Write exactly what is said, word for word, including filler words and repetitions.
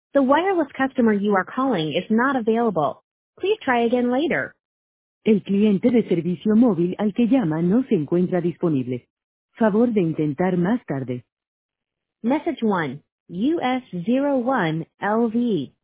The wireless customer you are calling is not available. Please try again later. El cliente de servicio móvil al que llama no se encuentra disponible. Favor de intentar más tarde. Message one, U S zero one L V.